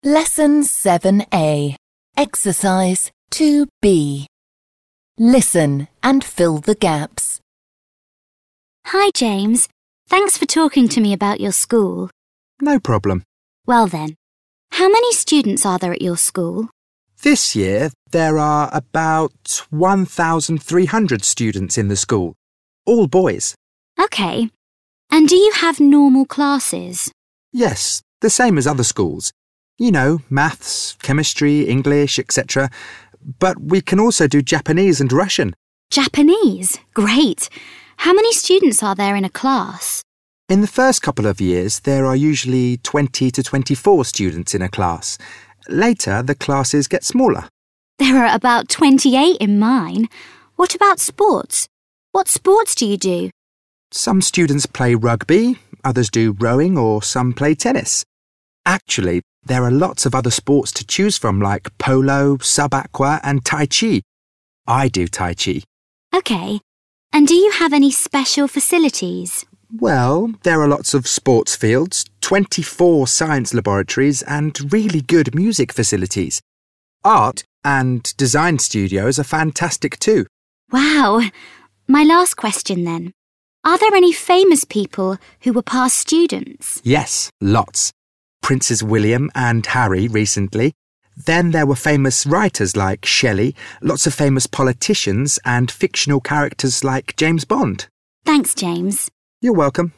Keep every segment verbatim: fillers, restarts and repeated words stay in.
Lesson seven A. Exercise two B. Listen and fill the gaps. Hi, James. Thanks for talking to me about your school. No problem. Well then, how many students are there at your school? This year, there are about one thousand three hundred students in the school, all boys. Okay. And do you have normal classes? Yes, the same as other schools. You know, maths, chemistry, English, et cetera. But we can also do Japanese and Russian. Japanese? Great. How many students are there in a class? In the first couple of years, there are usually twenty to twenty-four students in a class. Later, the classes get smaller. There are about twenty-eight in mine. What about sports? What sports do you do? Some students play rugby, others do rowing, or some play tennis. Actually, there are lots of other sports to choose from like polo, sub-aqua and Tai Chi. I do Tai Chi. Okay. And do you have any special facilities? Well, there are lots of sports fields, twenty-four science laboratories and really good music facilities. Art and design studios are fantastic too. Wow. My last question then. Are there any famous people who were past students? Yes, lots. Princes William and Harry recently. Then there were famous writers like Shelley, lots of famous politicians and fictional characters like James Bond. Thanks, James. You're welcome.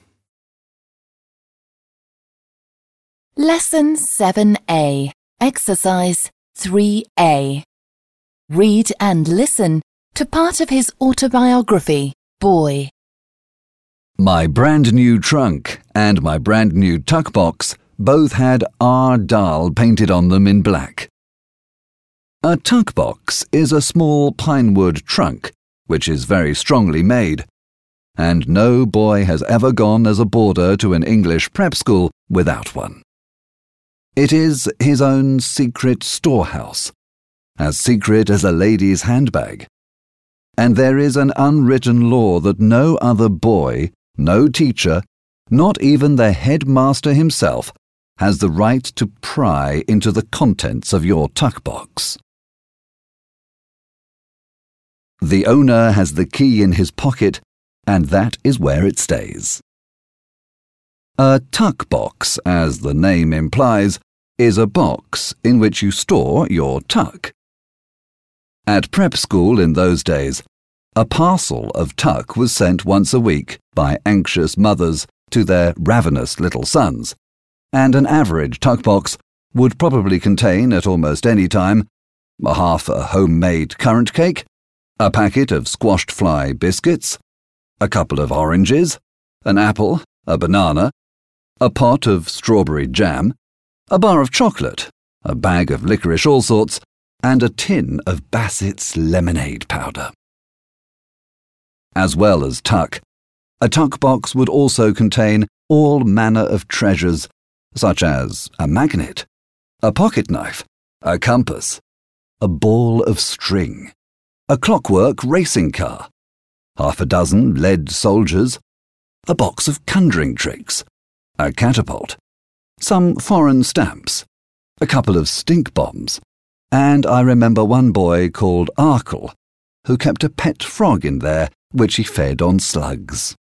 Lesson seven A. Exercise three A. Read and listen to part of his autobiography, Boy. My brand new trunk and my brand new tuck box both had R. Dahl painted on them in black. A tuck box is a small pinewood trunk, which is very strongly made, and no boy has ever gone as a boarder to an English prep school without one. It is his own secret storehouse, as secret as a lady's handbag. And there is an unwritten law that no other boy, no teacher, not even the headmaster himself, has the right to pry into the contents of your tuck box. The owner has the key in his pocket, and that is where it stays. A tuck box, as the name implies, is a box in which you store your tuck. At prep school in those days, a parcel of tuck was sent once a week by anxious mothers to their ravenous little sons, and an average tuck box would probably contain at almost any time a half a homemade currant cake, a packet of squashed fly biscuits, a couple of oranges, an apple, a banana, a pot of strawberry jam, a bar of chocolate, a bag of licorice all sorts, and a tin of Bassett's lemonade powder. As well as tuck, a tuck box would also contain all manner of treasures, such as a magnet, a pocket knife, a compass, a ball of string, a clockwork racing car, half a dozen lead soldiers, a box of conjuring tricks, a catapult, some foreign stamps, a couple of stink bombs, and I remember one boy called Arkle, who kept a pet frog in there which he fed on slugs.